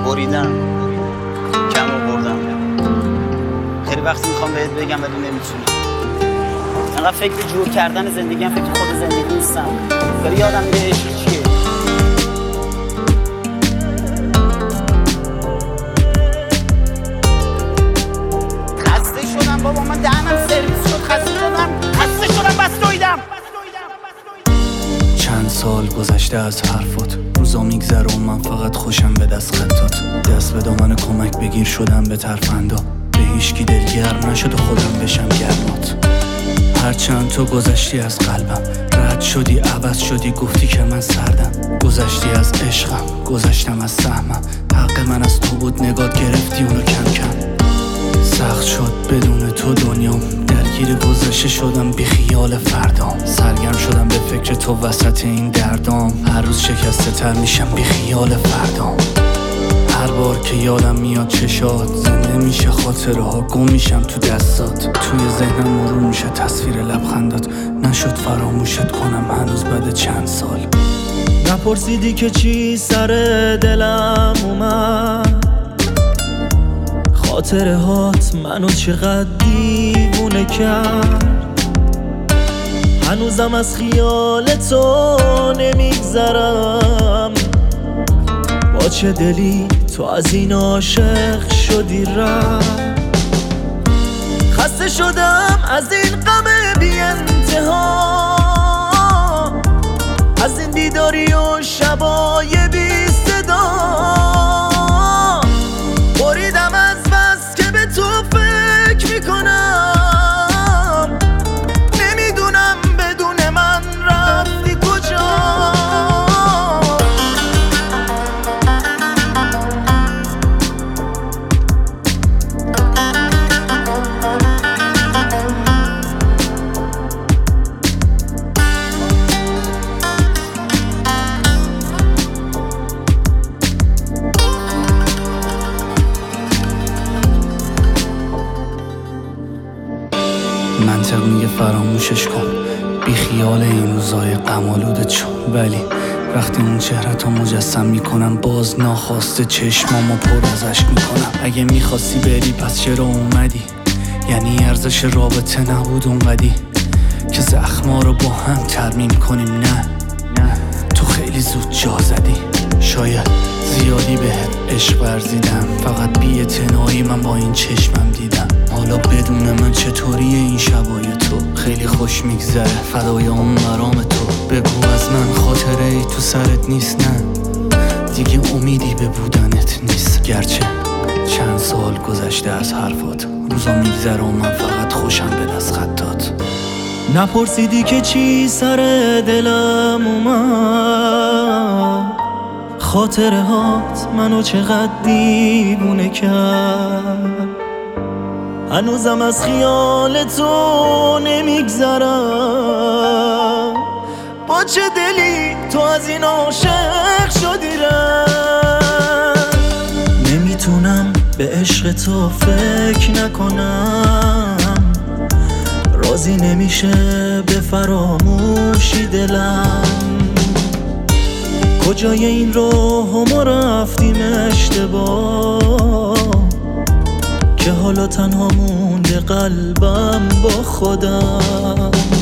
بریدم، کم آوردم. خیلی وقتی میخوام بهت بگم ولی نمیتونم. انقدر فکر جور کردن زندگی هم فکر خود زندگی نیستم. ولی یادم میره عشق چیه. خسته شدم بابا، من دهنم سرویس شد. خسته شدم بس دویدم. چند سال گذشته از حرفات، روزا میگذره و من فقط خوشم به دست خطات. دست به دامن کمک بگیر شدم به ترفندا، به هیچکی دلگرم نشد و خودم بشم گرمات. هرچند تو گذشتی از قلبم، رد شدی عوض شدی، گفتی که من سردم. گذشتی از عشقم، گذشتم از سهمم، حق من از تو بود نگات گرفتی اونو کم کم. سخت شد بدون تو دنیام، درگیر گذشته شدم بی خیال فردام. سرگرم شدم به فکر تو وسط این دردام، هر روز شکسته تر میشم بی خیال فردام. هر بار که یادم میاد چشات، زنده میشه خاطره ها، گم میشم تو دستات. توی ذهنم مرور میشه تصویر لبخندات، نشد فراموشت کنم هنوز بعد چند سال. نپرسیدی که چی سر دلم اومد، خاطره هات منو چقدر دیوونه کرد. هنوزم از خیال تو نمیگذرم، با چه دلی تو از این عاشق شدی رفت. خسته شدم از این غم بی انتها، از این بیداری و شبای بی صدا. بریدم از بس که به تو فکر میکنم، نمیدونم بدون من رفتی کجا. منطق میگه فراموشش کن، بی خیال این روزای غم‌آلودت شو. ولی وقتی اون چهره‌تو مجسم میکنم، باز ناخواسته چشمامو پر از اشک میکنم. اگه میخواستی بری پس چرا اومدی؟ یعنی ارزش رابطه نبود اونقدی که زخما رو با هم ترمیم کنیم؟ نه تو خیلی زود جا زدی. شاید زیادی بهت عشق ورزیدم، فقط بی‌اعتنایی من با این چشمم دیدم. حالا بدون من چطوریه این شبای تو؟ خیلی خوش میگذره فدای اون مرام تو. بگو از من خاطره ای تو سرت نیست؟ نه دیگه امیدی به بودنت نیست. گرچه چند سال گذشته از حرفات، روزا میگذره و من فقط خوشم به دست خطات. نپرسیدی که چی سر دلم اومد، خاطره هات منو چقدر دیوونه کرد. هنوزم از خیال تو نمیگذرم، با چه دلی تو از این عاشق شدی رفت. نمیتونم به عشق تو فکر نکنم، راضی نمیشه به فراموشی دلم. کجای این راهو ما رفتیم اشتباه، که حالا تنها مونده قلبم با خودم.